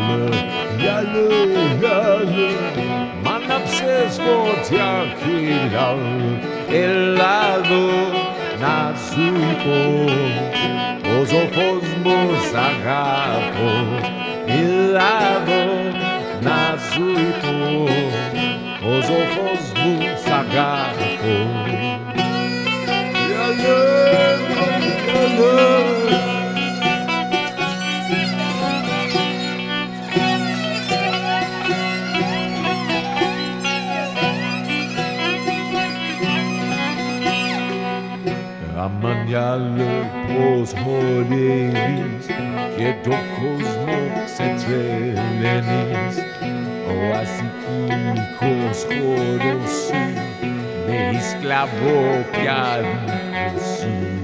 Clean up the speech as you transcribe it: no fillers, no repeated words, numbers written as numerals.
γυαλέ, μ' άναψες φωτιά κύλια, έλα εδώ να σου πω πως ο κόσμος αγαπώ, έλα εδώ να σου πω πως ο κόσμος αγαπώ. Αμανιάλε πως χορεύεις και τον κόσμο ξετρελαίνεις, ο αστικικός χώρος σου με σκλαβό πιάνει σου.